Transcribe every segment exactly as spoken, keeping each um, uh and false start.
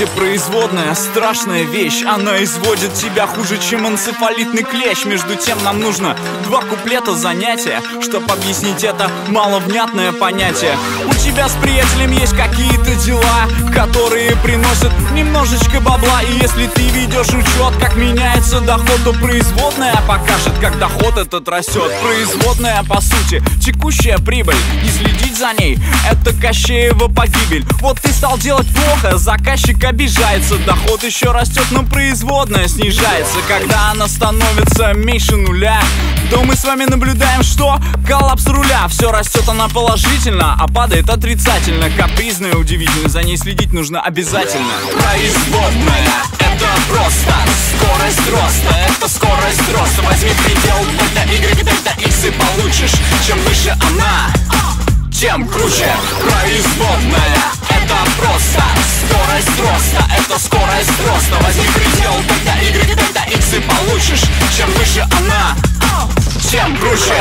сути, производная страшная вещь. Она изводит тебя хуже, чем энцефалитный клещ. Между тем нам нужно два куплета занятия, чтоб объяснить это маловнятное понятие. У тебя с приятелем есть какие-то дела, которые приносят немножечко бабла. И если ты ведешь учет, как меняется доход, то производная покажет, как доход этот растет. Производная, по сути, текущая прибыль, и следить за ней — это Кощеева погибель. Вот ты стал делать плохо, заказчик обижается, доход еще растет, но производная снижается. Когда она становится меньше нуля, то мы с вами наблюдаем, что коллапс руля. Все растет она положительно, а падает отрицательно. Капризная, удивительно, за ней следить нужно обязательно. Производная — это просто скорость роста, это скорость роста. Возьми предел дельта Y, дельта X и получишь. Чем выше она, тем круче. Производная — это просто скорость роста, это скорость роста. Возьми предел дельта Y, дельта X и получишь. Чем выше она, тем круче.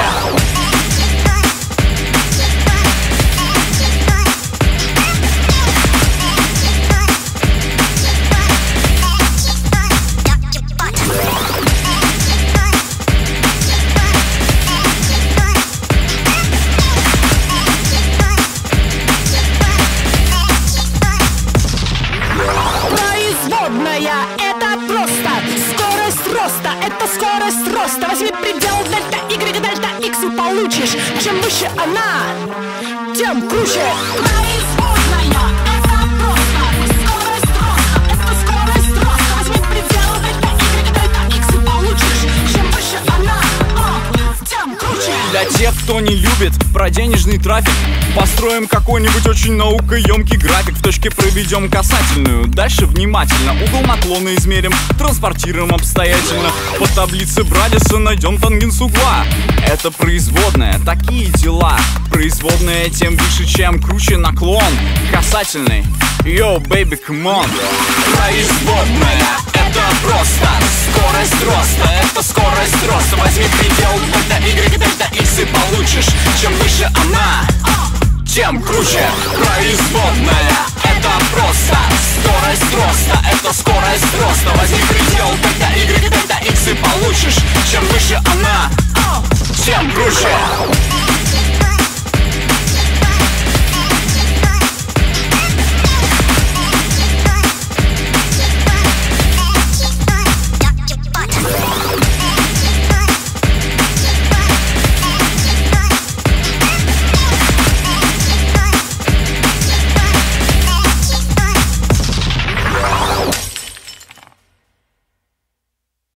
Это просто скорость роста, это скорость роста. Возьми предел дельта Y, дельта X и получишь. Чем выше она, тем круче. Производная — это просто скорость роста, это скорость роста. Возьми предел дельта Y, дельта X и получишь. Чем выше она, тем круче. Для тех, кто не любит про денежный трафик, построим какой-нибудь очень наукоемкий график. В точке проведем касательную, дальше внимательно угол наклона измерим, транспортируем обстоятельно. По таблице Брадиса найдем тангенс угла. Это производная, такие дела. Производная тем выше, чем круче наклон касательный. Йоу, бэйби, камон. Производная — это просто скорость роста, это скорость роста. Возьми предел дельта Y, дельта X и получишь. Чем выше она, тем круче. Производная — это просто скорость роста, это скорость роста. Возьми предел дельта Y, дельта X и получишь. Чем выше она, тем круче.